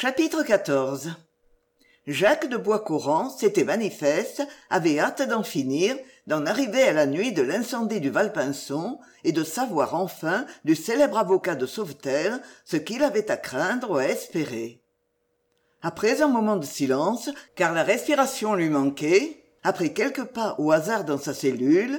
Chapitre XIV. Jacques de Boiscoran, c'était manifeste, avait hâte d'en finir, d'en arriver à la nuit de l'incendie du Valpinçon et de savoir enfin du célèbre avocat de Sauveterre ce qu'il avait à craindre ou à espérer. Après un moment de silence, car la respiration lui manquait, après quelques pas au hasard dans sa cellule,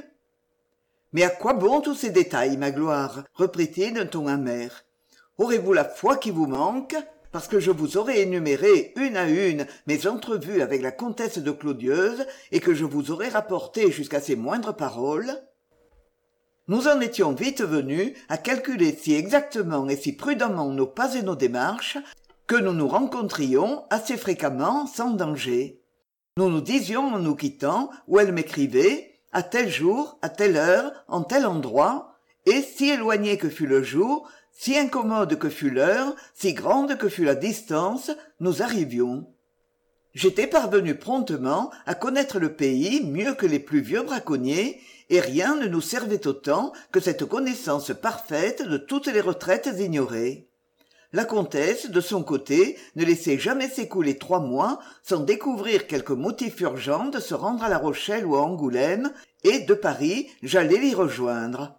« Mais à quoi bon tous ces détails, Magloire ?» reprit-il d'un ton amer. « Aurez-vous la foi qui vous manque ? Parce que je vous aurais énuméré une à une mes entrevues avec la comtesse de Clodieuse et que je vous aurais rapporté jusqu'à ses moindres paroles ? Nous en étions vite venus à calculer si exactement et si prudemment nos pas et nos démarches que nous nous rencontrions assez fréquemment sans danger. Nous nous disions en nous quittant où elle m'écrivait, à tel jour, à telle heure, en tel endroit, et si éloigné que fût le jour, si incommode que fût l'heure, si grande que fût la distance, nous arrivions. J'étais parvenu promptement à connaître le pays mieux que les plus vieux braconniers, et rien ne nous servait autant que cette connaissance parfaite de toutes les retraites ignorées. La comtesse, de son côté, ne laissait jamais s'écouler 3 mois sans découvrir quelque motif urgent de se rendre à La Rochelle ou à Angoulême, et de Paris, j'allais l'y rejoindre.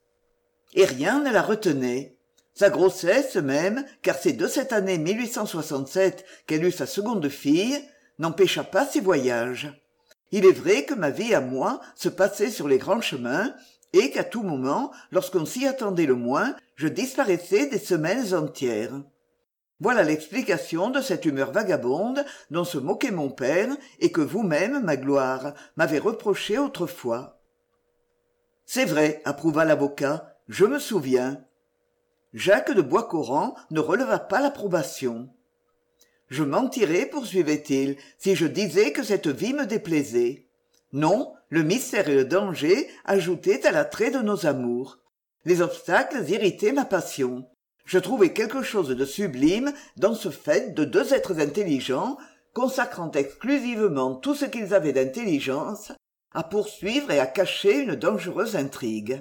Et rien ne la retenait. Sa grossesse même, car c'est de cette année 1867 qu'elle eut sa seconde fille, n'empêcha pas ses voyages. Il est vrai que ma vie à moi se passait sur les grands chemins, et qu'à tout moment, lorsqu'on s'y attendait le moins, je disparaissais des semaines entières. Voilà l'explication de cette humeur vagabonde dont se moquait mon père et que vous-même, Magloire, m'avez reproché autrefois. « C'est vrai, » approuva l'avocat, « je me souviens. » Jacques de Boiscoran ne releva pas l'approbation. « Je mentirais, poursuivait-il, si je disais que cette vie me déplaisait. Non, le mystère et le danger ajoutaient à l'attrait de nos amours. Les obstacles irritaient ma passion. Je trouvais quelque chose de sublime dans ce fait de 2 êtres intelligents, consacrant exclusivement tout ce qu'ils avaient d'intelligence, à poursuivre et à cacher une dangereuse intrigue.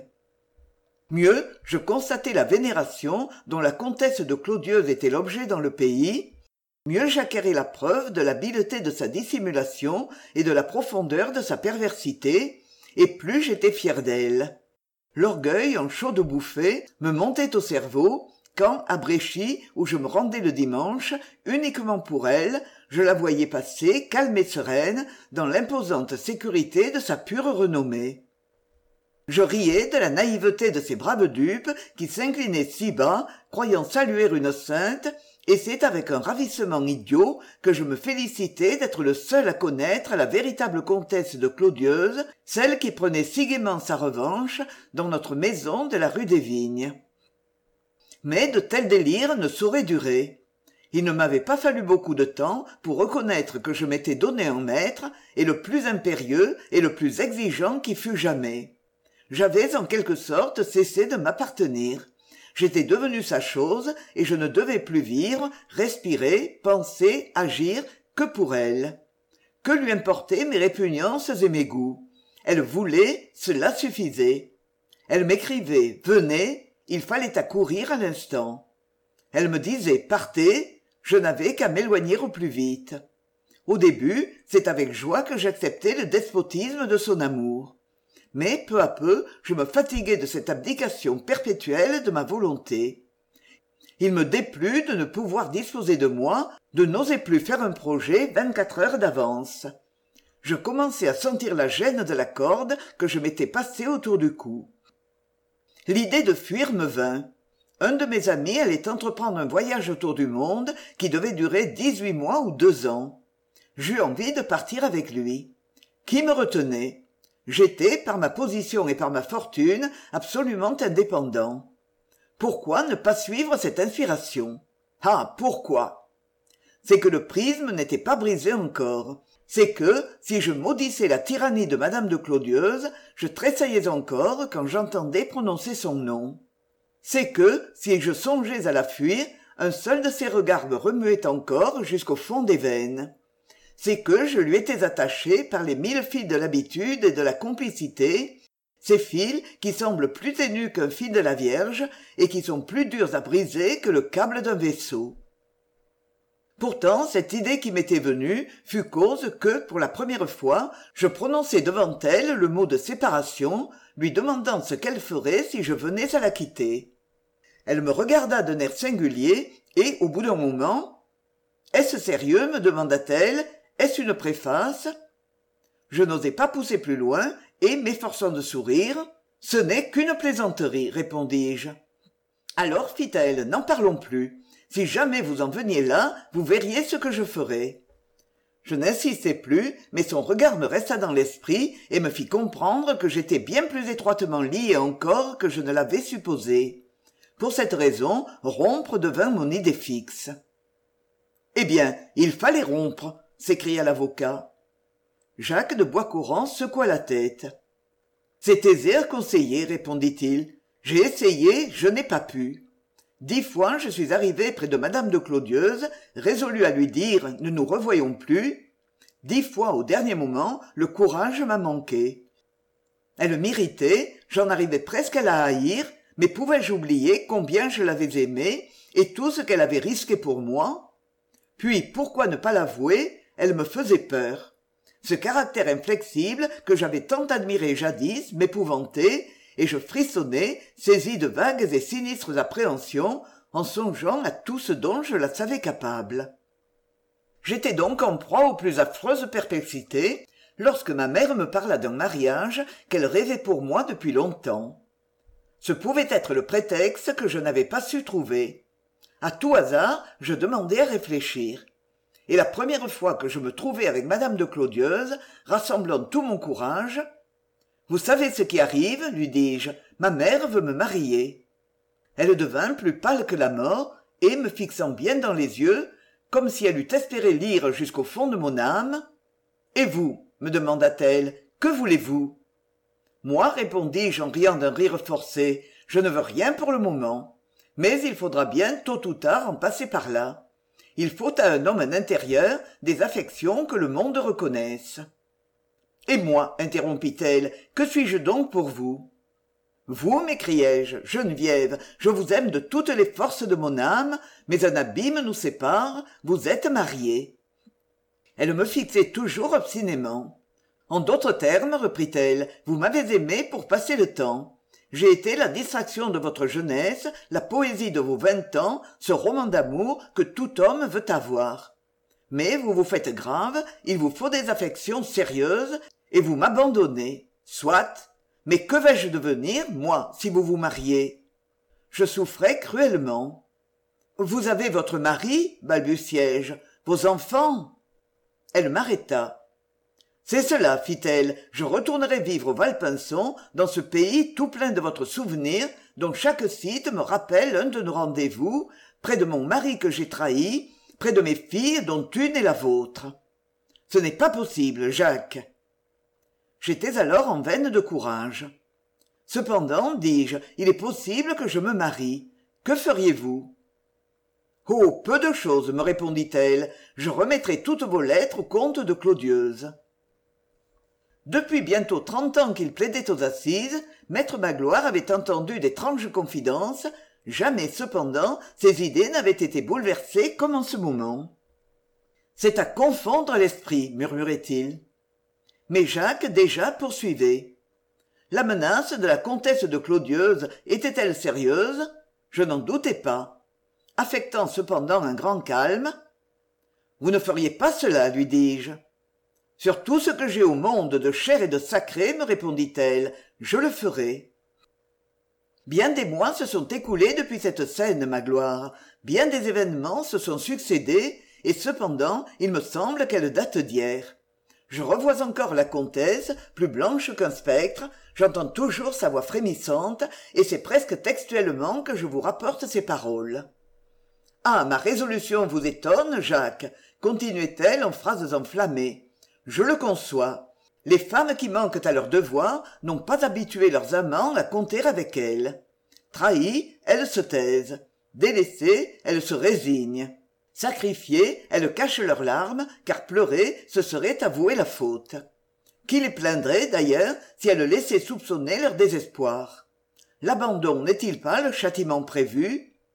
Mieux, je constatais la vénération dont la comtesse de Clodieuse était l'objet dans le pays, mieux j'acquérais la preuve de l'habileté de sa dissimulation et de la profondeur de sa perversité, et plus j'étais fier d'elle. L'orgueil, en chaude bouffée, me montait au cerveau, quand, à Bréchy, où je me rendais le dimanche, uniquement pour elle, je la voyais passer, calme et sereine, dans l'imposante sécurité de sa pure renommée. Je riais de la naïveté de ces braves dupes qui s'inclinaient si bas, croyant saluer une sainte, et c'est avec un ravissement idiot que je me félicitais d'être le seul à connaître la véritable comtesse de Clodieuse, celle qui prenait si gaiement sa revanche dans notre maison de la rue des Vignes. Mais de tels délires ne sauraient durer. Il ne m'avait pas fallu beaucoup de temps pour reconnaître que je m'étais donné un maître, et le plus impérieux et le plus exigeant qui fût jamais. J'avais en quelque sorte cessé de m'appartenir. J'étais devenu sa chose et je ne devais plus vivre, respirer, penser, agir que pour elle. Que lui importaient mes répugnances et mes goûts ? Elle voulait, cela suffisait. Elle m'écrivait « Venez », il fallait accourir à l'instant. Elle me disait « Partez », je n'avais qu'à m'éloigner au plus vite. Au début, c'est avec joie que j'acceptais le despotisme de son amour. Mais peu à peu, je me fatiguai de cette abdication perpétuelle de ma volonté. Il me déplut de ne pouvoir disposer de moi, de n'oser plus faire un projet 24 heures d'avance. Je commençais à sentir la gêne de la corde que je m'étais passée autour du cou. L'idée de fuir me vint. Un de mes amis allait entreprendre un voyage autour du monde qui devait durer 18 mois ou 2 ans. J'eus envie de partir avec lui. Qui me retenait ? J'étais, par ma position et par ma fortune, absolument indépendant. Pourquoi ne pas suivre cette inspiration ? Ah, pourquoi ? C'est que le prisme n'était pas brisé encore. C'est que, si je maudissais la tyrannie de madame de Clodieuse, je tressaillais encore quand j'entendais prononcer son nom. C'est que, si je songeais à la fuir, un seul de ses regards me remuait encore jusqu'au fond des veines. C'est que je lui étais attaché par les 1000 fils de l'habitude et de la complicité, ces fils qui semblent plus ténus qu'un fil de la Vierge et qui sont plus durs à briser que le câble d'un vaisseau. Pourtant, cette idée qui m'était venue fut cause que, pour la première fois, je prononçai devant elle le mot de séparation, lui demandant ce qu'elle ferait si je venais à la quitter. Elle me regarda d'un air singulier et, au bout d'un moment, « Est-ce sérieux ?» me demanda-t-elle. « Est-ce une préface ?» Je n'osai pas pousser plus loin et, m'efforçant de sourire, « Ce n'est qu'une plaisanterie, répondis-je. » Alors, fit-elle, n'en parlons plus. Si jamais vous en veniez là, vous verriez ce que je ferais. Je n'insistai plus, mais son regard me resta dans l'esprit et me fit comprendre que j'étais bien plus étroitement lié encore que je ne l'avais supposé. Pour cette raison, rompre devint mon idée fixe. « Eh bien, il fallait rompre !» s'écria l'avocat. Jacques de Boiscoran secoua la tête. « C'est aisé à conseiller, répondit-il. J'ai essayé, je n'ai pas pu. 10 fois je suis arrivé près de madame de Clodieuse, résolu à lui dire « ne nous revoyons plus ». 10 fois au dernier moment, le courage m'a manqué. Elle m'irritait, j'en arrivais presque à la haïr, mais pouvais-je oublier combien je l'avais aimée et tout ce qu'elle avait risqué pour moi? Puis, pourquoi ne pas l'avouer, elle me faisait peur. Ce caractère inflexible que j'avais tant admiré jadis m'épouvantait, et je frissonnais, saisi de vagues et sinistres appréhensions, en songeant à tout ce dont je la savais capable. J'étais donc en proie aux plus affreuses perplexités, lorsque ma mère me parla d'un mariage qu'elle rêvait pour moi depuis longtemps. Ce pouvait être le prétexte que je n'avais pas su trouver. À tout hasard, je demandai à réfléchir. Et la première fois que je me trouvai avec madame de Clodieuse, rassemblant tout mon courage, « Vous savez ce qui arrive, lui dis-je, ma mère veut me marier. » Elle devint plus pâle que la mort, et, me fixant bien dans les yeux, comme si elle eût espéré lire jusqu'au fond de mon âme, « Et vous, me demanda-t-elle, que voulez-vous » Moi, répondis-je en riant d'un rire forcé, je ne veux rien pour le moment. Mais il faudra bien, tôt ou tard, en passer par là. Il faut à un homme un intérieur, des affections que le monde reconnaisse. « Et moi, interrompit-elle, que suis-je donc pour vous ?»« Vous, m'écriai-je, Geneviève, je vous aime de toutes les forces de mon âme, mais un abîme nous sépare, vous êtes mariée. » Elle me fixait toujours obstinément. « En d'autres termes, reprit-elle, vous m'avez aimé pour passer le temps. J'ai été la distraction de votre jeunesse, la poésie de vos 20 ans, ce roman d'amour que tout homme veut avoir. Mais vous vous faites grave, il vous faut des affections sérieuses, et vous m'abandonnez. Soit. Mais que vais-je devenir, moi, si vous vous mariez ?» Je souffrais cruellement. « Vous avez votre mari, balbutiai-je, vos enfants. » Elle m'arrêta. « C'est cela, fit-elle, je retournerai vivre au Valpinçon, dans ce pays tout plein de votre souvenir, dont chaque site me rappelle un de nos rendez-vous, près de mon mari que j'ai trahi, près de mes filles dont une est la vôtre. Ce n'est pas possible, Jacques. » J'étais alors en veine de courage. « Cependant, dis-je, il est possible que je me marie. Que feriez-vous ?»« Oh, peu de choses, me répondit-elle. Je remettrai toutes vos lettres au comte de Clodieuse. » Depuis bientôt 30 ans qu'il plaidait aux assises, maître Magloire avait entendu d'étranges confidences. Jamais, cependant, ses idées n'avaient été bouleversées comme en ce moment. « C'est à confondre l'esprit, murmurait-il. » Mais Jacques déjà poursuivait. La menace de la comtesse de Clodieuse était-elle sérieuse? Je n'en doutais pas. Affectant cependant un grand calme, « Vous ne feriez pas cela, lui dis-je. »« Sur tout ce que j'ai au monde de cher et de sacré, me répondit-elle, je le ferai. » Bien des mois se sont écoulés depuis cette scène, Magloire. Bien des événements se sont succédés, et cependant, il me semble qu'elle date d'hier. Je revois encore la comtesse, plus blanche qu'un spectre, j'entends toujours sa voix frémissante, et c'est presque textuellement que je vous rapporte ces paroles. « Ah, ma résolution vous étonne, Jacques, continuait-elle en phrases enflammées. Je le conçois. Les femmes qui manquent à leurs devoirs n'ont pas habitué leurs amants à compter avec elles. Trahies, elles se taisent. Délaissées, elles se résignent. Sacrifiées, elles cachent leurs larmes, car pleurer, ce serait avouer la faute. Qui les plaindrait, d'ailleurs, si elles laissaient soupçonner leur désespoir? L'abandon n'est-il pas le châtiment prévu?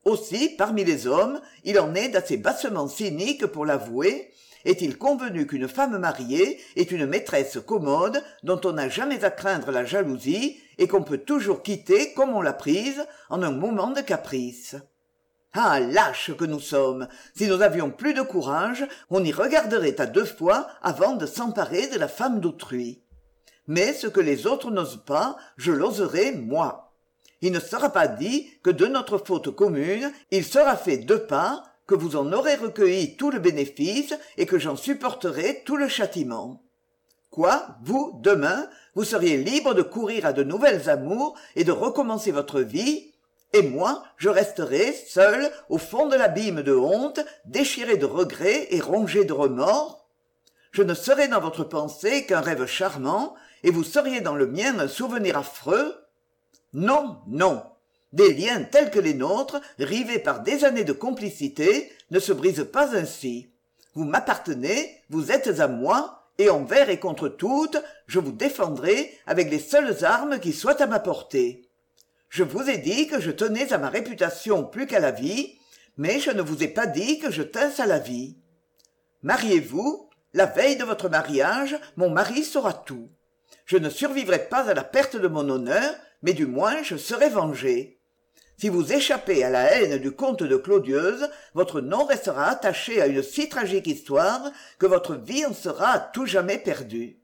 Aussi, parmi les hommes, il en est d'assez bassement cyniques pour l'avouer. Est-il convenu qu'une femme mariée est une maîtresse commode dont on n'a jamais à craindre la jalousie et qu'on peut toujours quitter comme on l'a prise en un moment de caprice? Ah, lâches que nous sommes! Si nous avions plus de courage, on y regarderait à deux fois avant de s'emparer de la femme d'autrui. Mais ce que les autres n'osent pas, je l'oserai moi. Il ne sera pas dit que de notre faute commune, il sera fait deux parts, que vous en aurez recueilli tout le bénéfice et que j'en supporterai tout le châtiment. Quoi, vous, demain, vous seriez libre de courir à de nouvelles amours et de recommencer votre vie, et moi, je resterai seul au fond de l'abîme de honte, déchiré de regrets et rongé de remords? Je ne serai dans votre pensée qu'un rêve charmant, et vous seriez dans le mien un souvenir affreux? Non, non. Des liens tels que les nôtres, rivés par des années de complicité, ne se brisent pas ainsi. Vous m'appartenez, vous êtes à moi, et envers et contre toutes, je vous défendrai avec les seules armes qui soient à ma portée. Je vous ai dit que je tenais à ma réputation plus qu'à la vie, mais je ne vous ai pas dit que je tins à la vie. Mariez-vous, la veille de votre mariage, mon mari saura tout. Je ne survivrai pas à la perte de mon honneur, mais du moins je serai vengé. Si vous échappez à la haine du comte de Clodieuse, votre nom restera attaché à une si tragique histoire que votre vie en sera à tout jamais perdue.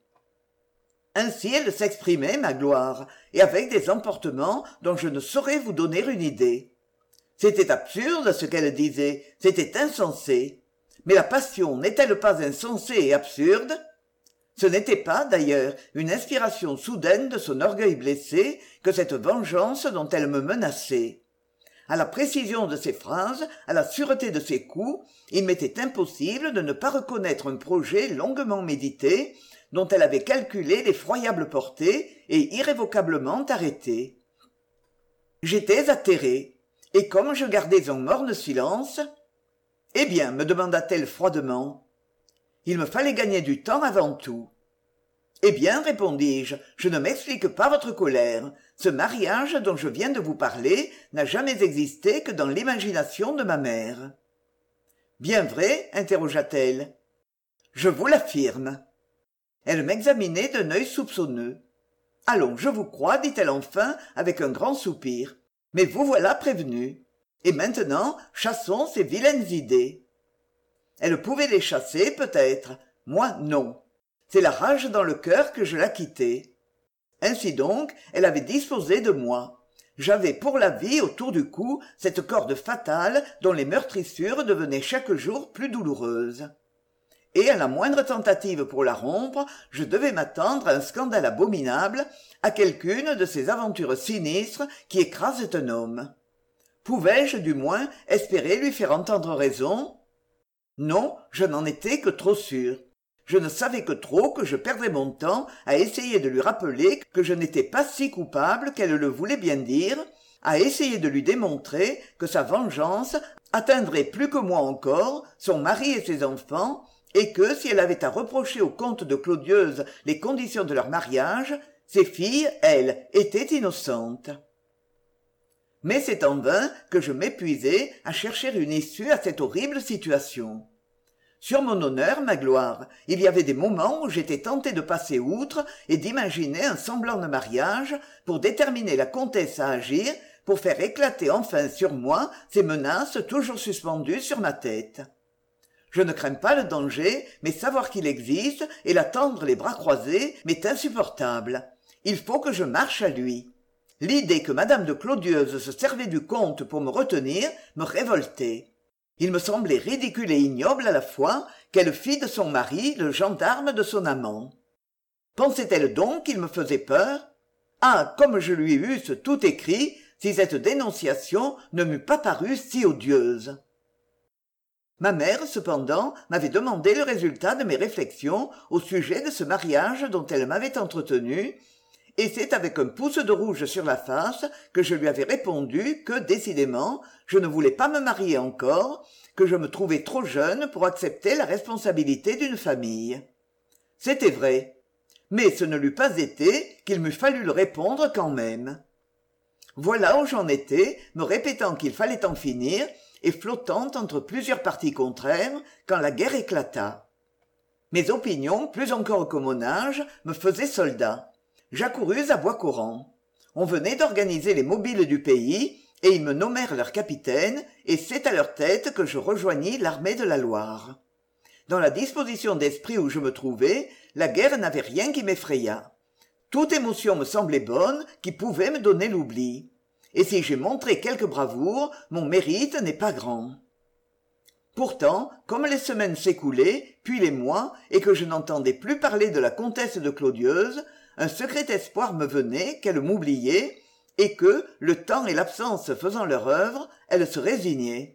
Ainsi elle s'exprimait, Magloire, et avec des emportements dont je ne saurais vous donner une idée. C'était absurde ce qu'elle disait, c'était insensé. Mais la passion n'est-elle pas insensée et absurde? Ce n'était pas, d'ailleurs, une inspiration soudaine de son orgueil blessé que cette vengeance dont elle me menaçait. À la précision de ses phrases, à la sûreté de ses coups, il m'était impossible de ne pas reconnaître un projet longuement médité, dont elle avait calculé l'effroyable portée et irrévocablement arrêté. J'étais atterré, et comme je gardais un morne silence, « Eh bien, me demanda-t-elle froidement. Il me fallait gagner du temps avant tout. Eh bien, répondis-je, je ne m'explique pas votre colère. Ce mariage dont je viens de vous parler n'a jamais existé que dans l'imagination de ma mère. Bien vrai, interrogea-t-elle. Je vous l'affirme. Elle m'examinait d'un œil soupçonneux. Allons, je vous crois, dit-elle enfin avec un grand soupir. Mais vous voilà prévenu. Et maintenant, chassons ces vilaines idées. Elle pouvait les chasser, peut-être. Moi, non. C'est la rage dans le cœur que je la quittais. Ainsi donc, elle avait disposé de moi. J'avais pour la vie autour du cou cette corde fatale dont les meurtrissures devenaient chaque jour plus douloureuses. Et à la moindre tentative pour la rompre, je devais m'attendre à un scandale abominable, à quelqu'une de ces aventures sinistres qui écrasent un homme. Pouvais-je, du moins, espérer lui faire entendre raison? Non, je n'en étais que trop sûr. Je ne savais que trop que je perdrais mon temps à essayer de lui rappeler que je n'étais pas si coupable qu'elle le voulait bien dire, à essayer de lui démontrer que sa vengeance atteindrait plus que moi encore son mari et ses enfants, et que si elle avait à reprocher au comte de Clodieuse les conditions de leur mariage, ses filles, elles, étaient innocentes. Mais c'est en vain que je m'épuisais à chercher une issue à cette horrible situation. Sur mon honneur, Magloire, il y avait des moments où j'étais tenté de passer outre et d'imaginer un semblant de mariage pour déterminer la comtesse à agir, pour faire éclater enfin sur moi ces menaces toujours suspendues sur ma tête. Je ne crains pas le danger, mais savoir qu'il existe et l'attendre les bras croisés m'est insupportable. Il faut que je marche à lui. L'idée que madame de Clodieuse se servait du comte pour me retenir me révoltait. Il me semblait ridicule et ignoble à la fois qu'elle fît de son mari le gendarme de son amant. Pensait-elle donc qu'il me faisait peur? Ah, comme je lui eusse tout écrit, si cette dénonciation ne m'eût pas paru si odieuse. Ma mère, cependant, m'avait demandé le résultat de mes réflexions au sujet de ce mariage dont elle m'avait entretenu, et c'est avec un pouce de rouge sur la face que je lui avais répondu que, décidément, je ne voulais pas me marier encore, que je me trouvais trop jeune pour accepter la responsabilité d'une famille. C'était vrai, mais ce ne l'eût pas été qu'il m'eût fallu le répondre quand même. Voilà où j'en étais, me répétant qu'il fallait en finir, et flottant entre plusieurs partis contraires, quand la guerre éclata. Mes opinions, plus encore que mon âge, me faisaient soldat. J'accourus à Bois-Coran. On venait d'organiser les mobiles du pays, et ils me nommèrent leur capitaine, et c'est à leur tête que je rejoignis l'armée de la Loire. Dans la disposition d'esprit où je me trouvais, la guerre n'avait rien qui m'effrayât. Toute émotion me semblait bonne, qui pouvait me donner l'oubli. Et si j'ai montré quelque bravoure, mon mérite n'est pas grand. Pourtant, comme les semaines s'écoulaient, puis les mois, et que je n'entendais plus parler de la comtesse de Clodieuse, un secret espoir me venait qu'elle m'oubliait, et que, le temps et l'absence faisant leur œuvre, elle se résignait.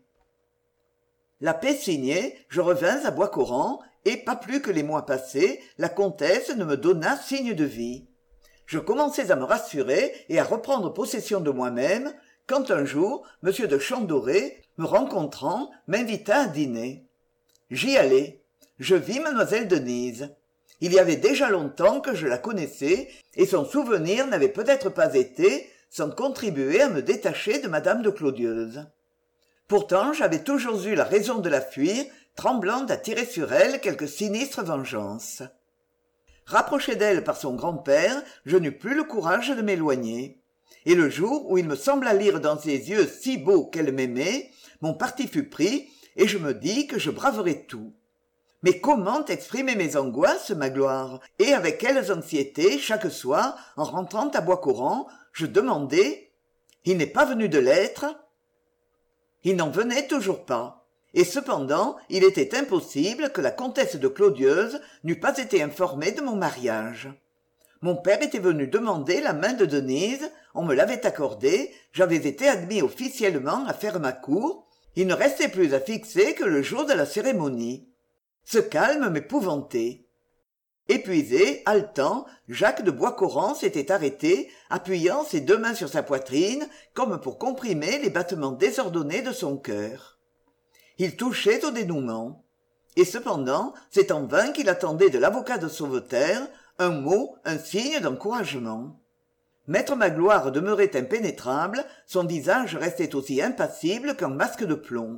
La paix signée, je revins à Bois-Coran, et pas plus que les mois passés, la comtesse ne me donna signe de vie. Je commençais à me rassurer et à reprendre possession de moi-même, quand un jour, M. de Chandoré, me rencontrant, m'invita à dîner. J'y allai. Je vis mademoiselle Denise. Il y avait déjà longtemps que je la connaissais, et son souvenir n'avait peut-être pas été sans contribuer à me détacher de madame de Clodieuse. Pourtant, j'avais toujours eu la raison de la fuir, tremblant d'attirer sur elle quelque sinistre vengeance. Rapproché d'elle par son grand-père, je n'eus plus le courage de m'éloigner. Et le jour où il me sembla lire dans ses yeux si beaux qu'elle m'aimait, mon parti fut pris, et je me dis que je braverais tout. Mais comment exprimer mes angoisses, Magloire? Et avec quelles anxiétés, chaque soir, en rentrant à Bois-Coran, je demandais « Il n'est pas venu de lettres ?» Il n'en venait toujours pas. Et cependant, il était impossible que la comtesse de Clodieuse n'eût pas été informée de mon mariage. Mon père était venu demander la main de Denise, on me l'avait accordée, j'avais été admis officiellement à faire ma cour, il ne restait plus à fixer que le jour de la cérémonie. Ce calme m'épouvantait. Épuisé, haletant, Jacques de Bois-Coran s'était arrêté, appuyant ses deux mains sur sa poitrine, comme pour comprimer les battements désordonnés de son cœur. Il touchait au dénouement. Et cependant, c'est en vain qu'il attendait de l'avocat de Sauveterre un mot, un signe d'encouragement. Maître Magloire demeurait impénétrable, son visage restait aussi impassible qu'un masque de plomb.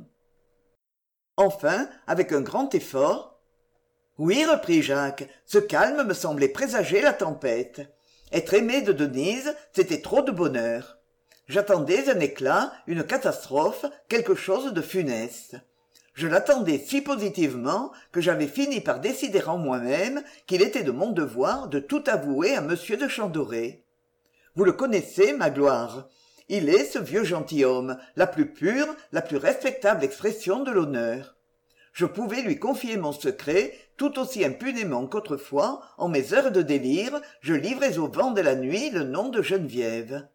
Enfin, avec un grand effort, « Oui, reprit Jacques, ce calme me semblait présager la tempête. Être aimé de Denise, c'était trop de bonheur. J'attendais un éclat, une catastrophe, quelque chose de funeste. Je l'attendais si positivement que j'avais fini par décider en moi-même qu'il était de mon devoir de tout avouer à monsieur de Chandoré. Vous le connaissez, Magloire. Il est, ce vieux gentilhomme, la plus pure, la plus respectable expression de l'honneur. Je pouvais lui confier mon secret tout aussi impunément qu'autrefois, en mes heures de délire, je livrais au vent de la nuit le nom de Geneviève.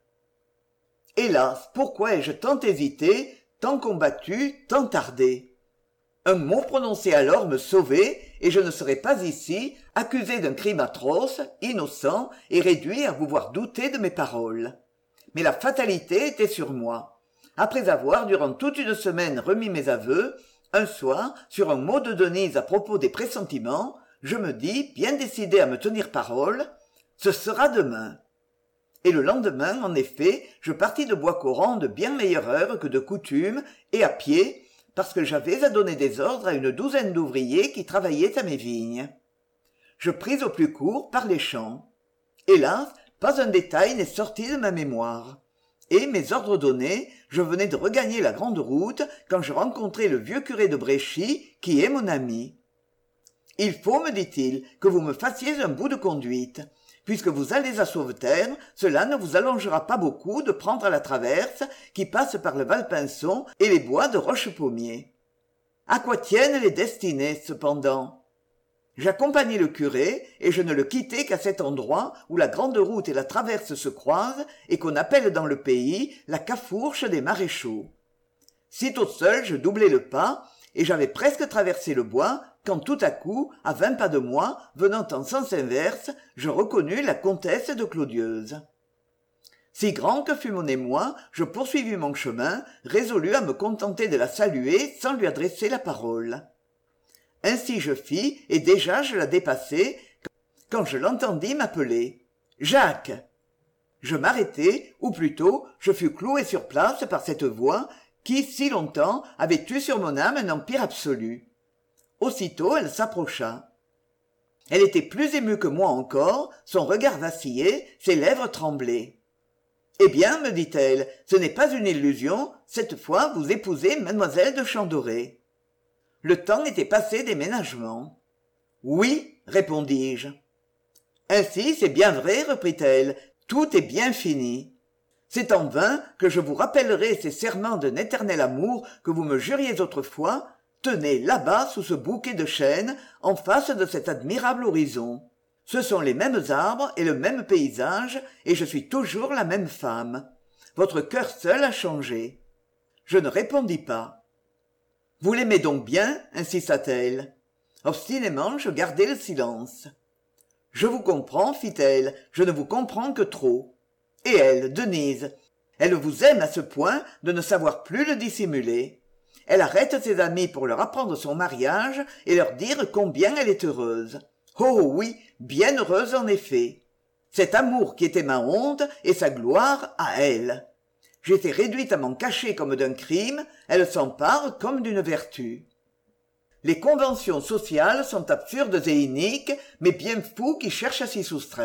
Hélas, pourquoi ai-je tant hésité, tant combattu, tant tardé? Un mot prononcé alors me sauvait, et je ne serais pas ici, accusé d'un crime atroce, innocent, et réduit à vous voir douter de mes paroles. Mais la fatalité était sur moi. Après avoir, durant toute une semaine, remis mes aveux, un soir, sur un mot de Denise à propos des pressentiments, je me dis, bien décidé à me tenir parole, « Ce sera demain ». Et le lendemain, en effet, je partis de Bois-Coran de bien meilleure heure que de coutume, et à pied, parce que j'avais à donner des ordres à une douzaine d'ouvriers qui travaillaient à mes vignes. Je pris au plus court par les champs. Hélas, pas un détail n'est sorti de ma mémoire. Et, mes ordres donnés, je venais de regagner la grande route quand je rencontrai le vieux curé de Bréchy, qui est mon ami. « Il faut, me dit-il, que vous me fassiez un bout de conduite. Puisque vous allez à Sauveterre, cela ne vous allongera pas beaucoup de prendre la traverse qui passe par le Valpinçon et les bois de Rochepommier. À quoi tiennent les destinées, cependant? J'accompagnai le curé, et je ne le quittai qu'à cet endroit où la grande route et la traverse se croisent et qu'on appelle dans le pays la Cafourche des Maréchaux. Sitôt seul, je doublai le pas, et j'avais presque traversé le bois, quand tout à coup, à 20 pas de moi, venant en sens inverse, je reconnus la comtesse de Clodieuse. Si grand que fut mon émoi, je poursuivis mon chemin, résolu à me contenter de la saluer sans lui adresser la parole. Ainsi je fis, et déjà je la dépassai, quand je l'entendis m'appeler. « Jacques !» Je m'arrêtai, ou plutôt, je fus cloué sur place par cette voix qui, si longtemps, avait eu sur mon âme un empire absolu. Aussitôt, elle s'approcha. Elle était plus émue que moi encore, son regard vacillait, ses lèvres tremblaient. « Eh bien, me dit-elle, ce n'est pas une illusion, cette fois vous épousez mademoiselle de Chandoré. » Le temps était passé des ménagements. « Oui, répondis-je. »« Ainsi, c'est bien vrai, reprit-elle, tout est bien fini. C'est en vain que je vous rappellerai ces serments d'un éternel amour que vous me juriez autrefois. Tenez, là-bas, sous ce bouquet de chênes, en face de cet admirable horizon. Ce sont les mêmes arbres et le même paysage, et je suis toujours la même femme. Votre cœur seul a changé. » Je ne répondis pas. « Vous l'aimez donc bien ?» insista-t-elle. Obstinément, je gardai le silence. « Je vous comprends, fit-elle, je ne vous comprends que trop. Et elle, Denise, elle vous aime à ce point de ne savoir plus le dissimuler. Elle arrête ses amis pour leur apprendre son mariage et leur dire combien elle est heureuse. Oh oui, bien heureuse en effet. Cet amour qui était ma honte et sa gloire à elle. J'étais réduite à m'en cacher comme d'un crime, elle s'empare comme d'une vertu. Les conventions sociales sont absurdes et iniques, mais bien fous qui cherchent à s'y soustraire. »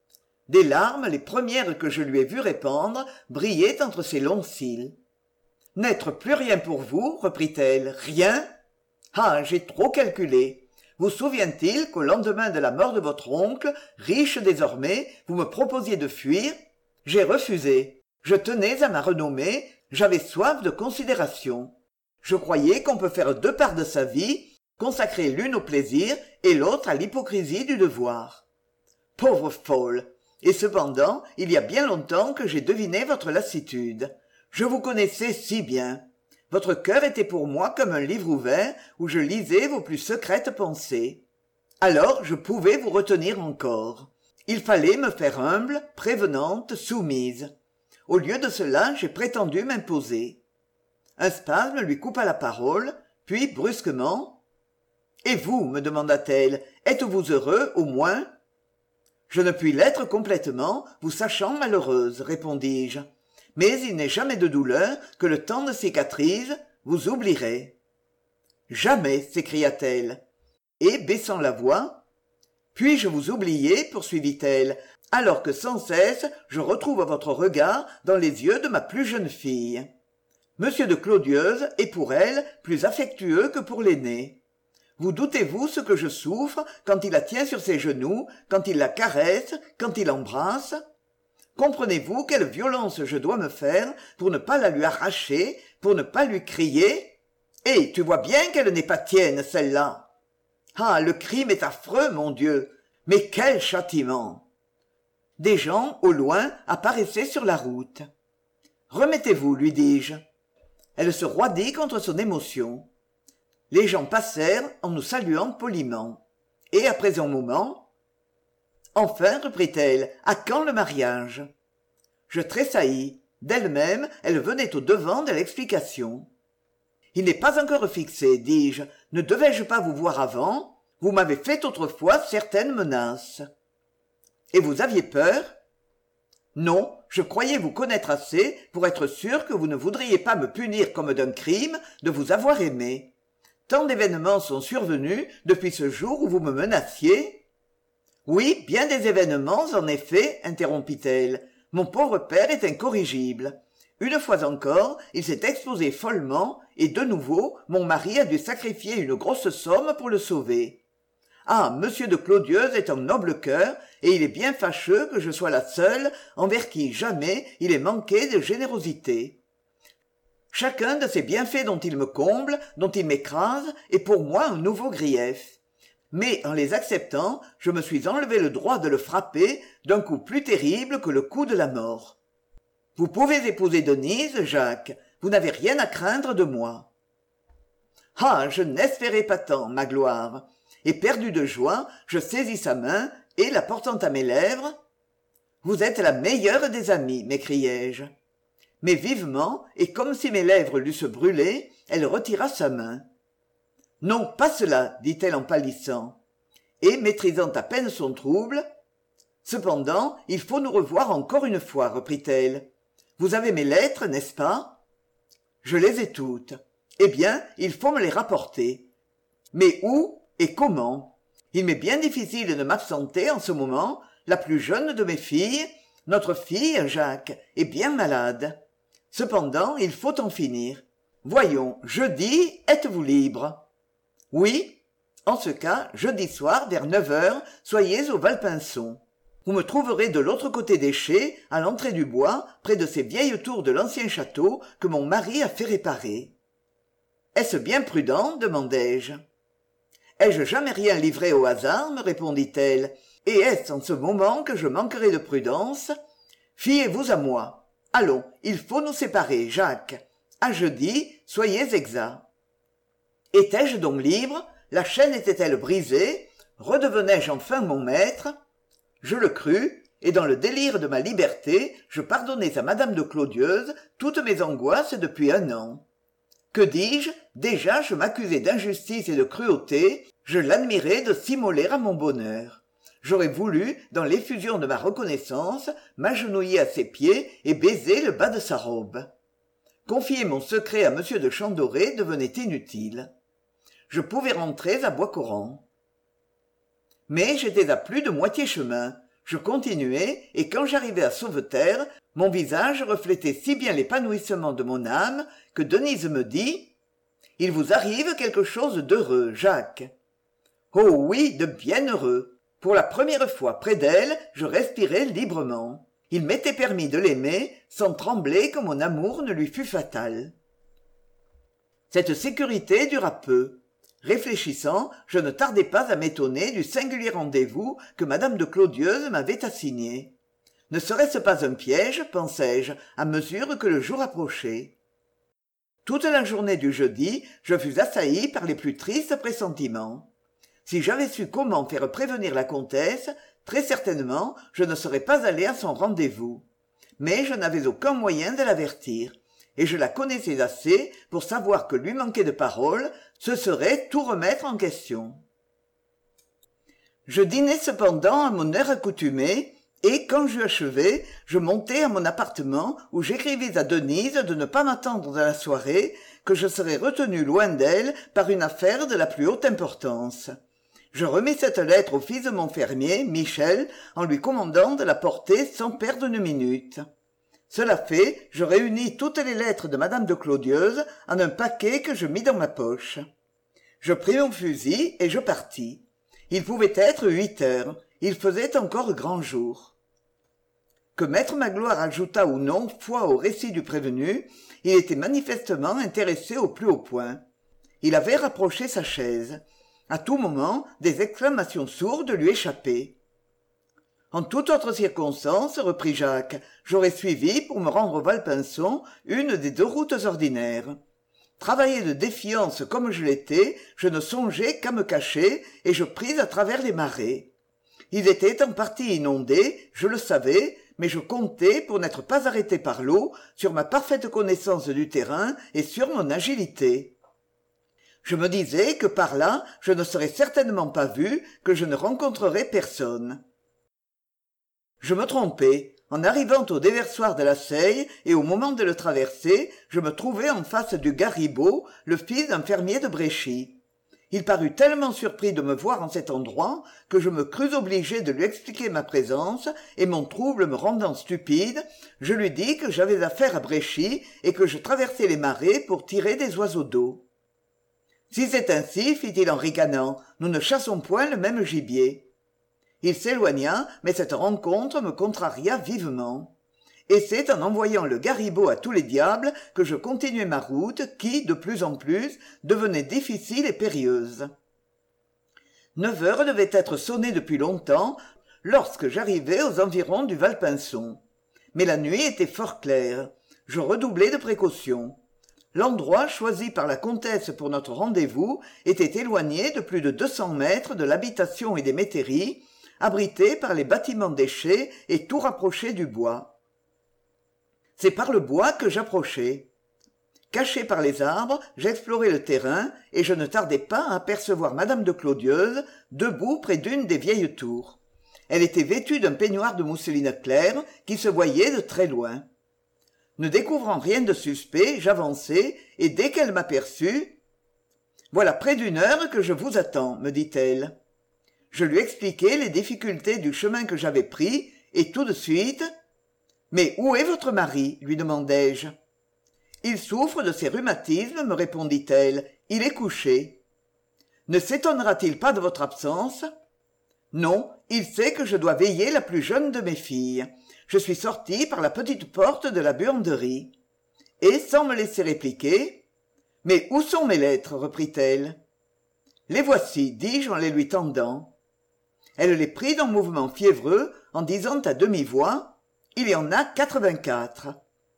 Des larmes, les premières que je lui ai vues répandre, brillaient entre ses longs cils. « N'être plus rien pour vous, reprit-elle, rien ? Ah, j'ai trop calculé. Vous souvient-il qu'au lendemain de la mort de votre oncle, riche désormais, vous me proposiez de fuir ? J'ai refusé. Je tenais à ma renommée, j'avais soif de considération. Je croyais qu'on peut faire deux parts de sa vie, consacrer l'une au plaisir et l'autre à l'hypocrisie du devoir. Pauvre folle ! Et cependant, il y a bien longtemps que j'ai deviné votre lassitude. Je vous connaissais si bien. Votre cœur était pour moi comme un livre ouvert où je lisais vos plus secrètes pensées. Alors je pouvais vous retenir encore. Il fallait me faire humble, prévenante, soumise. Au lieu de cela, j'ai prétendu m'imposer. Un spasme lui coupa la parole, puis brusquement « Et vous, me demanda-t-elle, êtes-vous heureux, au moins ?»« Je ne puis l'être complètement, vous sachant malheureuse, répondis-je. Mais il n'est jamais de douleur que le temps ne cicatrise, vous oublierez. »« Jamais, s'écria-t-elle. Et, baissant la voix, « Puis-je vous oublier, poursuivit-elle, alors que sans cesse je retrouve votre regard dans les yeux de ma plus jeune fille. Monsieur de Clodieuze est pour elle plus affectueux que pour l'aîné. Vous doutez-vous ce que je souffre quand il la tient sur ses genoux, quand il la caresse, quand il l'embrasse ? Comprenez-vous quelle violence je dois me faire pour ne pas la lui arracher, pour ne pas lui crier « Eh, tu vois bien qu'elle n'est pas tienne, celle-là !» Ah, le crime est affreux, mon Dieu ! Mais quel châtiment ! Des gens, au loin, apparaissaient sur la route. « Remettez-vous, lui dis-je. » Elle se roidit contre son émotion. Les gens passèrent en nous saluant poliment. Et après un moment, « Enfin, reprit-elle, à quand le mariage ?» Je tressaillis. D'elle-même, elle venait au-devant de l'explication. « Il n'est pas encore fixé, dis-je. Ne devais-je pas vous voir avant ? Vous m'avez fait autrefois certaines menaces. »« Et vous aviez peur ?»« Non, je croyais vous connaître assez pour être sûr que vous ne voudriez pas me punir comme d'un crime de vous avoir aimé. Tant d'événements sont survenus depuis ce jour où vous me menaciez. »« Oui, bien des événements, en effet, interrompit-elle. Mon pauvre père est incorrigible. Une fois encore, il s'est exposé follement, et de nouveau, mon mari a dû sacrifier une grosse somme pour le sauver. Ah, monsieur de Clodieuze est un noble cœur, et il est bien fâcheux que je sois la seule envers qui jamais il ait manqué de générosité. Chacun de ces bienfaits dont il me comble, dont il m'écrase, est pour moi un nouveau grief. Mais en les acceptant, je me suis enlevé le droit de le frapper d'un coup plus terrible que le coup de la mort. Vous pouvez épouser Denise, Jacques, vous n'avez rien à craindre de moi. Ah, je n'espérais pas tant, Magloire. Et perdu de joie, je saisis sa main et, la portant à mes lèvres, « Vous êtes la meilleure des amies, m'écriai-je. » Mais vivement, et comme si mes lèvres l'eussent brûlé, elle retira sa main. « Non, pas cela, dit-elle en pâlissant. Et, maîtrisant à peine son trouble, « Cependant, il faut nous revoir encore une fois, reprit-elle. Vous avez mes lettres, n'est-ce pas? Je les ai toutes. Eh bien, il faut me les rapporter. Mais où et comment? Il m'est bien difficile de m'absenter en ce moment. La plus jeune de mes filles, notre fille, Jacques, est bien malade. Cependant, il faut en finir. Voyons, jeudi, êtes-vous libre? Oui. En ce cas, jeudi soir, vers 9 heures, soyez au Valpinçon. Vous me trouverez de l'autre côté des chais, à l'entrée du bois, près de ces vieilles tours de l'ancien château que mon mari a fait réparer. Est-ce bien prudent? Demandai-je. Ai-je jamais rien livré au hasard? Me répondit-elle. Et est-ce en ce moment que je manquerai de prudence? Fiez-vous à moi. Allons, il faut nous séparer, Jacques. À jeudi, soyez exact. Étais-je donc libre? La chaîne était-elle brisée? Redevenais-je enfin mon maître? Je le crus, et dans le délire de ma liberté, je pardonnais à madame de Clodieuse toutes mes angoisses depuis 1 an. Que dis-je? Déjà je m'accusais d'injustice et de cruauté, je l'admirais de s'immoler à mon bonheur. J'aurais voulu, dans l'effusion de ma reconnaissance, m'agenouiller à ses pieds et baiser le bas de sa robe. Confier mon secret à M. de Chandoré devenait inutile. Je pouvais rentrer à Bois-Coran. Mais j'étais à plus de moitié chemin. Je continuai, et quand j'arrivai à Sauveterre, mon visage reflétait si bien l'épanouissement de mon âme que Denise me dit « Il vous arrive quelque chose d'heureux, Jacques. » Oh oui, de bien heureux. Pour la première fois près d'elle, je respirais librement. Il m'était permis de l'aimer sans trembler que mon amour ne lui fût fatal. Cette sécurité dura peu. Réfléchissant, je ne tardai pas à m'étonner du singulier rendez-vous que madame de Clodieuse m'avait assigné. Ne serait-ce pas un piège, pensai-je, à mesure que le jour approchait. Toute la journée du jeudi, je fus assailli par les plus tristes pressentiments. Si j'avais su comment faire prévenir la comtesse, très certainement je ne serais pas allé à son rendez-vous. Mais je n'avais aucun moyen de l'avertir, et je la connaissais assez pour savoir que lui manquer de parole, ce serait tout remettre en question. Je dînai cependant à mon heure accoutumée, et quand j'eus achevé, je montai à mon appartement où j'écrivis à Denise de ne pas m'attendre dans la soirée, que je serais retenu loin d'elle par une affaire de la plus haute importance. Je remis cette lettre au fils de mon fermier, Michel, en lui commandant de la porter sans perdre une minute. Cela fait, je réunis toutes les lettres de madame de Clodieuse en un paquet que je mis dans ma poche. Je pris mon fusil et je partis. Il pouvait être 8 heures. Il faisait encore grand jour. Que maître Magloire ajoutât ou non foi au récit du prévenu, il était manifestement intéressé au plus haut point. Il avait rapproché sa chaise. À tout moment, des exclamations sourdes lui échappaient. En toute autre circonstance, reprit Jacques, j'aurais suivi, pour me rendre au Valpinçon, une des 2 routes ordinaires. Travaillé de défiance comme je l'étais, je ne songeais qu'à me cacher, et je pris à travers les marais. Ils étaient en partie inondés, je le savais, mais je comptais, pour n'être pas arrêté par l'eau, sur ma parfaite connaissance du terrain et sur mon agilité. Je me disais que par là, je ne serais certainement pas vu, que je ne rencontrerais personne. Je me trompais. En arrivant au déversoir de la Seille et au moment de le traverser, je me trouvai en face du Garibaud, le fils d'un fermier de Bréchy. Il parut tellement surpris de me voir en cet endroit que je me crus obligé de lui expliquer ma présence, et mon trouble me rendant stupide, je lui dis que j'avais affaire à Bréchy et que je traversais les marais pour tirer des oiseaux d'eau. « Si c'est ainsi, fit-il en ricanant, nous ne chassons point le même gibier. » Il s'éloigna, mais cette rencontre me contraria vivement. Et c'est en envoyant le Garibaud à tous les diables que je continuai ma route qui, de plus en plus, devenait difficile et périlleuse. 9 heures devaient être sonnées depuis longtemps lorsque j'arrivai aux environs du Valpinçon. Mais la nuit était fort claire. Je redoublai de précautions. L'endroit choisi par la comtesse pour notre rendez-vous était éloigné de plus de 200 mètres de l'habitation et des métairies, abrité par les bâtiments des chais et tout rapproché du bois. C'est par le bois que j'approchai. Caché par les arbres, j'explorai le terrain et je ne tardai pas à apercevoir madame de Clodieuse debout près d'une des vieilles tours. Elle était vêtue d'un peignoir de mousseline claire qui se voyait de très loin. Ne découvrant rien de suspect, j'avançai, et dès qu'elle m'aperçut, « Voilà près d'une heure que je vous attends, me dit-elle. Je lui expliquai les difficultés du chemin que j'avais pris, et tout de suite, « Mais où est votre mari ?» lui demandai-je. « Il souffre de ses rhumatismes, me répondit-elle. Il est couché. »« Ne s'étonnera-t-il pas de votre absence ?»« Non, il sait que je dois veiller la plus jeune de mes filles. Je suis sortie par la petite porte de la buanderie. » Et, sans me laisser répliquer, « Mais où sont mes lettres ?» reprit-elle. « Les voici, dis-je en les lui tendant. » Elle les prit d'un mouvement fiévreux en disant à demi-voix « Il y en a 84. »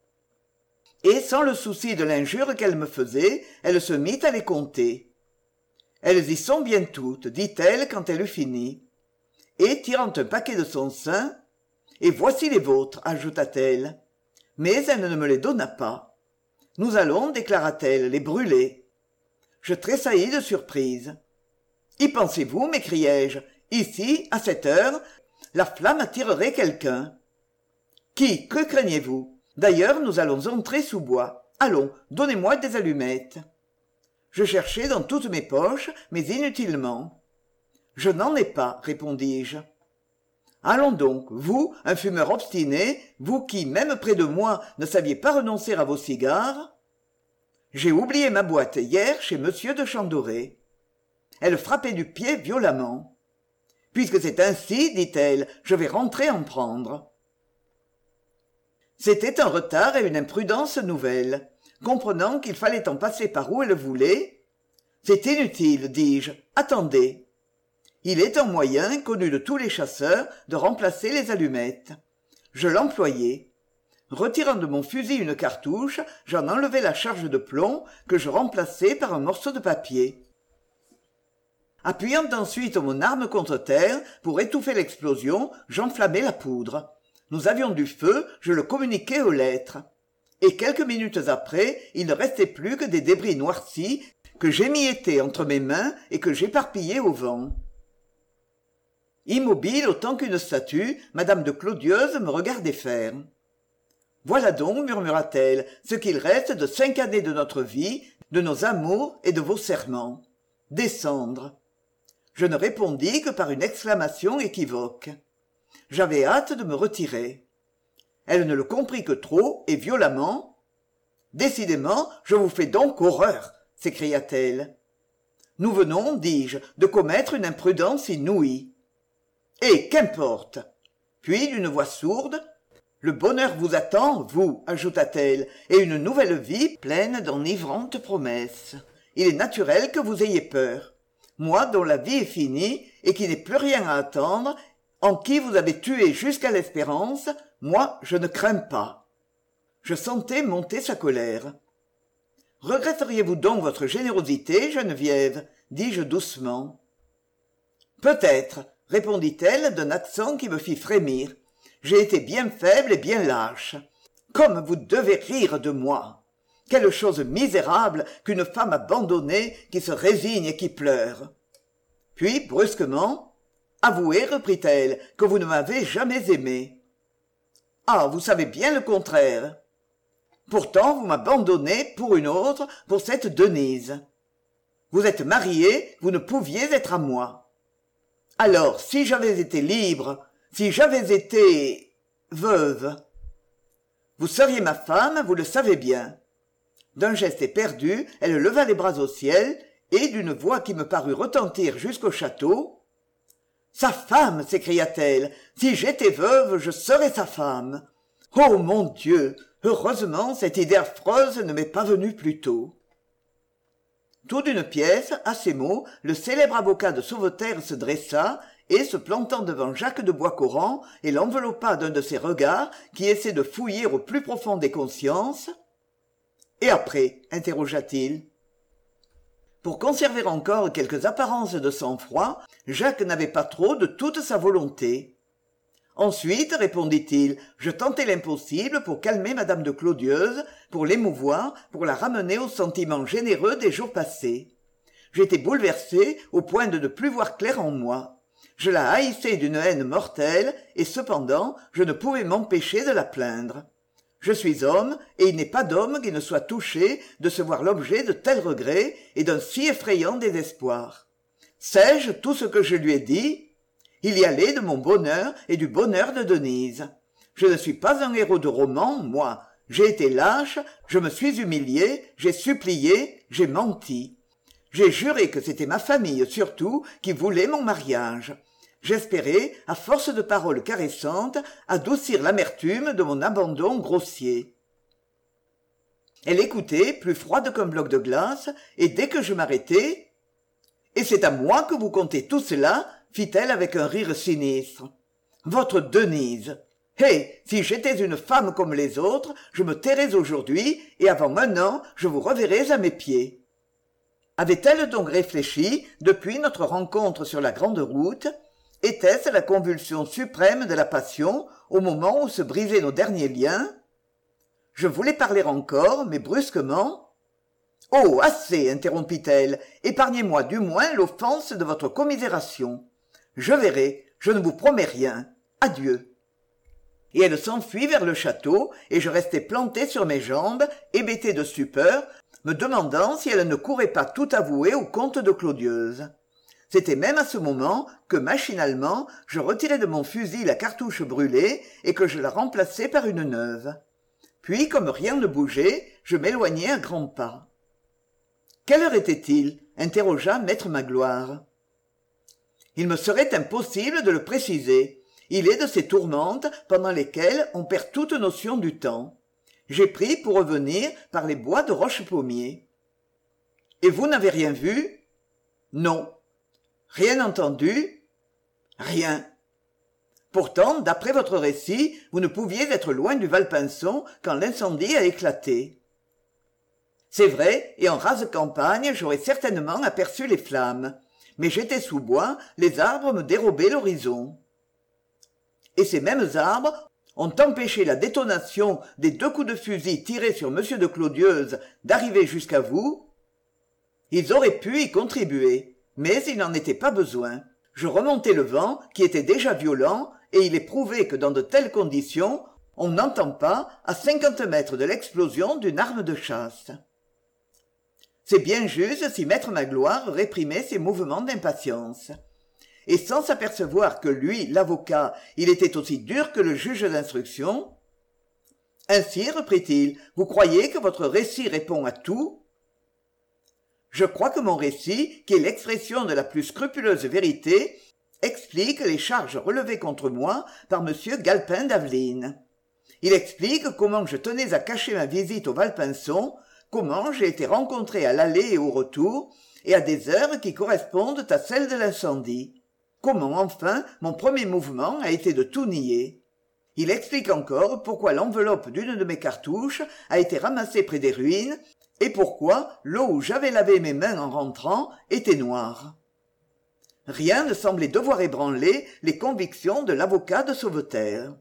Et sans le souci de l'injure qu'elle me faisait, elle se mit à les compter. « Elles y sont bien toutes, dit-elle quand elle eut fini. Et, tirant un paquet de son sein, « Et voici les vôtres, ajouta-t-elle. Mais elle ne me les donna pas. « Nous allons, déclara-t-elle, les brûler. » Je tressaillis de surprise. « Y pensez-vous, m'écriai-je, ici, à cette heure, la flamme attirerait quelqu'un. »« Qui? Que craignez-vous ? D'ailleurs, nous allons entrer sous bois. Allons, donnez-moi des allumettes. » Je cherchai dans toutes mes poches, mais inutilement. « Je n'en ai pas, répondis-je. »« Allons donc, vous, un fumeur obstiné, vous qui, même près de moi, ne saviez pas renoncer à vos cigares. »« J'ai oublié ma boîte hier chez monsieur de Chandoré. » Elle frappait du pied violemment. « Puisque c'est ainsi, dit-elle, je vais rentrer en prendre. » C'était un retard et une imprudence nouvelle. Comprenant qu'il fallait en passer par où elle voulait, « C'est inutile, dis-je, attendez. » Il est un moyen, connu de tous les chasseurs, de remplacer les allumettes. Je l'employai. Retirant de mon fusil une cartouche, j'en enlevai la charge de plomb que je remplaçai par un morceau de papier. Appuyant ensuite mon arme contre terre, pour étouffer l'explosion, j'enflammai la poudre. Nous avions du feu, je le communiquai aux lettres. Et quelques minutes après, il ne restait plus que des débris noircis que j'émiettai entre mes mains et que j'éparpillai au vent. Immobile autant qu'une statue, madame de Clodieuse me regardait faire. « Voilà donc, murmura-t-elle, ce qu'il reste de 5 années de notre vie, de nos amours et de vos serments. Descendre. » Je ne répondis que par une exclamation équivoque. J'avais hâte de me retirer. Elle ne le comprit que trop et violemment. « Décidément, je vous fais donc horreur !» s'écria-t-elle. « Nous venons, dis-je, de commettre une imprudence inouïe. »« Eh, qu'importe !» Puis, d'une voix sourde, « Le bonheur vous attend, vous, ajouta-t-elle, et une nouvelle vie pleine d'enivrantes promesses. Il est naturel que vous ayez peur. Moi, dont la vie est finie, et qui n'ai plus rien à attendre, en qui vous avez tué jusqu'à l'espérance, moi, je ne crains pas. » Je sentais monter sa colère. « Regretteriez-vous donc votre générosité, Geneviève ?» dis-je doucement. « Peut-être, » répondit-elle d'un accent qui me fit frémir. « J'ai été bien faible et bien lâche. Comme vous devez rire de moi. Quelle chose misérable qu'une femme abandonnée qui se résigne et qui pleure. » Puis, brusquement, « Avouez, reprit-elle, que vous ne m'avez jamais aimé. »« Ah, vous savez bien le contraire. Pourtant, vous m'abandonnez pour une autre, pour cette Denise. Vous êtes mariée, vous ne pouviez être à moi. Alors, si j'avais été libre, si j'avais été veuve, vous seriez ma femme, vous le savez bien. » D'un geste éperdu, elle leva les bras au ciel, et d'une voix qui me parut retentir jusqu'au château, « Sa femme !» s'écria-t-elle. « Si j'étais veuve, je serais sa femme. Oh mon Dieu ! Heureusement, cette idée affreuse ne m'est pas venue plus tôt. » Tout d'une pièce, à ces mots, le célèbre avocat de Sauveterre se dressa et, se plantant devant Jacques de Boiscoran, et l'enveloppa d'un de ses regards qui essaient de fouiller au plus profond des consciences. « Et après ?» interrogea-t-il. Pour conserver encore quelques apparences de sang-froid, Jacques n'avait pas trop de toute sa volonté. Ensuite, répondit-il, je tentai l'impossible pour calmer madame de Clodieuse, pour l'émouvoir, pour la ramener aux sentiments généreux des jours passés. J'étais bouleversé au point de ne plus voir clair en moi. Je la haïssais d'une haine mortelle, et cependant je ne pouvais m'empêcher de la plaindre. Je suis homme, et il n'est pas d'homme qui ne soit touché de se voir l'objet de tels regrets et d'un si effrayant désespoir. Sais-je tout ce que je lui ai dit? Il y allait de mon bonheur et du bonheur de Denise. Je ne suis pas un héros de roman, moi. J'ai été lâche, je me suis humilié, j'ai supplié, j'ai menti. J'ai juré que c'était ma famille, surtout, qui voulait mon mariage. J'espérais, à force de paroles caressantes, adoucir l'amertume de mon abandon grossier. Elle écoutait, plus froide qu'un bloc de glace, et dès que je m'arrêtais, « Et c'est à moi que vous contez tout cela ?» fit-elle avec un rire sinistre. « Votre Denise ! Si j'étais une femme comme les autres, je me tairais aujourd'hui, et avant un an, je vous reverrais à mes pieds. » Avait-elle donc réfléchi, depuis notre rencontre sur la grande route? Était-ce la convulsion suprême de la passion, au moment où se brisaient nos derniers liens? Je voulais parler encore, mais brusquement. « Oh, assez !» interrompit-elle. « Épargnez-moi du moins l'offense de votre commisération. Je verrai, je ne vous promets rien. Adieu. » Et elle s'enfuit vers le château, et je restai planté sur mes jambes, hébété de stupeur, me demandant si elle ne courait pas tout avouer au comte de Clodieuse. C'était même à ce moment que, machinalement, je retirai de mon fusil la cartouche brûlée et que je la remplaçai par une neuve. Puis, comme rien ne bougeait, je m'éloignai à grands pas. « Quelle heure était-il » interrogea maître Magloire. Il me serait impossible de le préciser. Il est de ces tourmentes pendant lesquelles on perd toute notion du temps. J'ai pris pour revenir par les bois de Rochepommier. « Et vous n'avez rien vu ?»« Non. »« Rien entendu ?»« Rien. » Pourtant, d'après votre récit, vous ne pouviez être loin du Valpinçon quand l'incendie a éclaté. C'est vrai, et en rase campagne, j'aurais certainement aperçu les flammes. Mais j'étais sous bois, les arbres me dérobaient l'horizon. Et ces mêmes arbres ont empêché la détonation des 2 coups de fusil tirés sur M. de Clodieuse d'arriver jusqu'à vous? Ils auraient pu y contribuer, mais il n'en était pas besoin. Je remontais le vent, qui était déjà violent, et il est prouvé que dans de telles conditions, on n'entend pas à 50 mètres de l'explosion d'une arme de chasse. C'est bien juste si maître Magloire réprimait ses mouvements d'impatience. Et sans s'apercevoir que lui, l'avocat, il était aussi dur que le juge d'instruction. « Ainsi, reprit-il, vous croyez que votre récit répond à tout ? » Je crois que mon récit, qui est l'expression de la plus scrupuleuse vérité, explique les charges relevées contre moi par M. Galpin d'Aveline. Il explique comment je tenais à cacher ma visite au Valpinçon, comment j'ai été rencontré à l'aller et au retour, et à des heures qui correspondent à celles de l'incendie. Comment, enfin, mon premier mouvement a été de tout nier. Il explique encore pourquoi l'enveloppe d'une de mes cartouches a été ramassée près des ruines, et pourquoi l'eau où j'avais lavé mes mains en rentrant était noire. Rien ne semblait devoir ébranler les convictions de l'avocat de Sauveterre.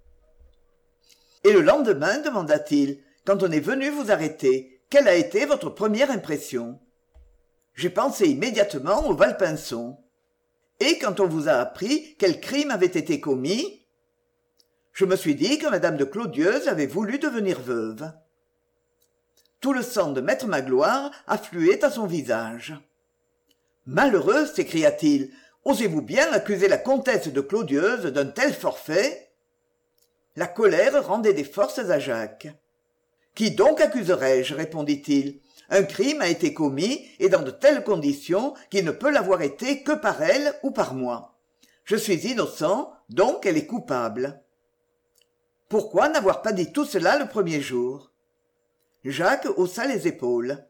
« Et le lendemain, demanda-t-il, quand on est venu vous arrêter, quelle a été votre première impression ?» J'ai pensé immédiatement au Valpinçon. « Et quand on vous a appris quel crime avait été commis ?» Je me suis dit que madame de Clodieuse avait voulu devenir veuve. Tout le sang de maître Magloire affluait à son visage. « Malheureux !» s'écria-t-il. « Osez-vous bien accuser la comtesse de Clodieuse d'un tel forfait ?» La colère rendait des forces à Jacques. « Qui donc accuserais-je » répondit-il. « Un crime a été commis et dans de telles conditions qu'il ne peut l'avoir été que par elle ou par moi. Je suis innocent, donc elle est coupable. » Pourquoi n'avoir pas dit tout cela le premier jour ? Jacques haussa les épaules.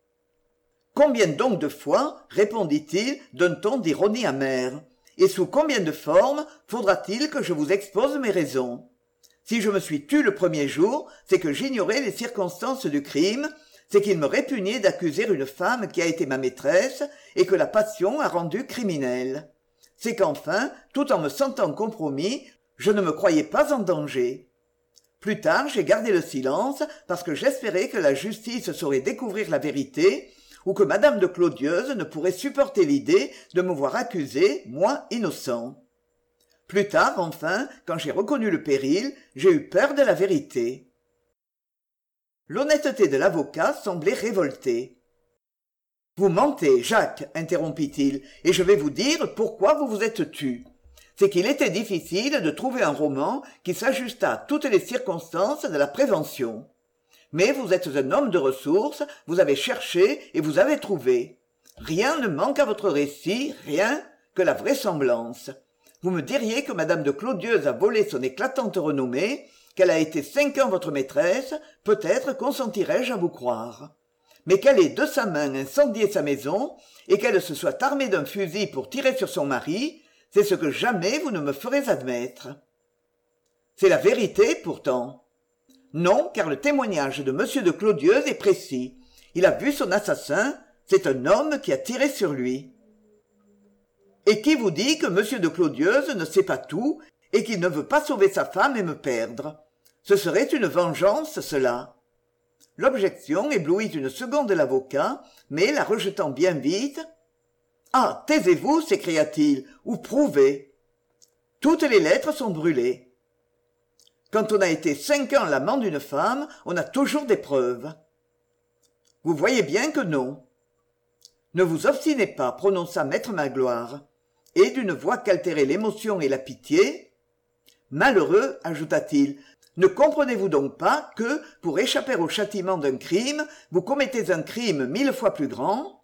« Combien donc de fois, répondit-il d'un ton d'ironie amère, et sous combien de formes faudra-t-il que je vous expose mes raisons ? Si je me suis tu le premier jour, c'est que j'ignorais les circonstances du crime, c'est qu'il me répugnait d'accuser une femme qui a été ma maîtresse et que la passion a rendue criminelle. C'est qu'enfin, tout en me sentant compromis, je ne me croyais pas en danger. Plus tard, j'ai gardé le silence parce que j'espérais que la justice saurait découvrir la vérité, ou que madame de Clodieuses ne pourrait supporter l'idée de me voir accusé, moi innocent. Plus tard, enfin, quand j'ai reconnu le péril, j'ai eu peur de la vérité. L'honnêteté de l'avocat semblait révoltée. « Vous mentez, Jacques, interrompit-il, et je vais vous dire pourquoi vous vous êtes tu. C'est qu'il était difficile de trouver un roman qui s'ajustât à toutes les circonstances de la prévention. Mais vous êtes un homme de ressources, vous avez cherché et vous avez trouvé. Rien ne manque à votre récit, rien que la vraisemblance. Vous me diriez que madame de Clodieuses a volé son éclatante renommée, qu'elle a été 5 ans votre maîtresse, peut-être consentirais-je à vous croire. Mais qu'elle ait de sa main incendié sa maison, et qu'elle se soit armée d'un fusil pour tirer sur son mari, c'est ce que jamais vous ne me ferez admettre. C'est la vérité, pourtant. Non, car le témoignage de monsieur de Clodieuses est précis. Il a vu son assassin, c'est un homme qui a tiré sur lui. Et qui vous dit que monsieur de Clodieuses ne sait pas tout, et qu'il ne veut pas sauver sa femme et me perdre? Ce serait une vengeance, cela. L'objection éblouit une seconde l'avocat, mais la rejetant bien vite. « Ah, taisez-vous, s'écria-t-il, ou prouvez. Toutes les lettres sont brûlées. Quand on a été 5 ans l'amant d'une femme, on a toujours des preuves. Vous voyez bien que non. Ne vous obstinez pas, prononça maître Magloire, et d'une voix qu'altérait l'émotion et la pitié. Malheureux, ajouta-t-il, ne comprenez-vous donc pas que, pour échapper au châtiment d'un crime, vous commettez un crime 1000 fois plus grand?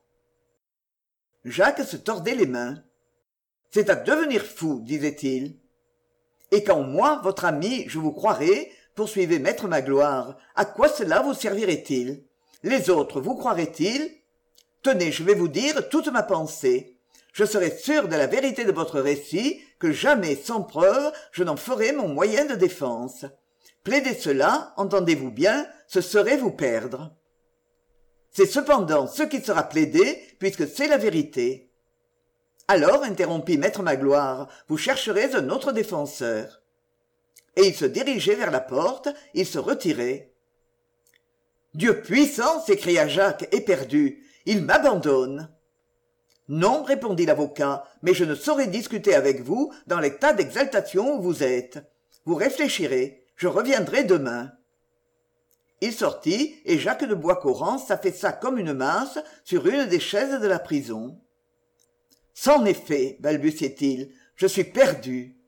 Jacques se tordait les mains. C'est à devenir fou, disait-il. Et quand moi, votre ami, je vous croirais, poursuivait maître Magloire, à quoi cela vous servirait-il? Les autres vous croiraient-ils? Tenez, je vais vous dire toute ma pensée. Je serai sûr de la vérité de votre récit, que jamais, sans preuve, je n'en ferai mon moyen de défense. Plaider cela, entendez-vous bien, ce serait vous perdre. C'est cependant ce qui sera plaidé, puisque c'est la vérité. Alors, interrompit maître Magloire, vous chercherez un autre défenseur. Et il se dirigeait vers la porte, il se retirait. Dieu puissant, s'écria Jacques, éperdu, il m'abandonne. Non, répondit l'avocat, mais je ne saurais discuter avec vous dans l'état d'exaltation où vous êtes. Vous réfléchirez, je reviendrai demain. Il sortit, et Jacques de Boiscoran s'affaissa comme une masse sur une des chaises de la prison. « C'en est fait, balbutiait-il, je suis perdu.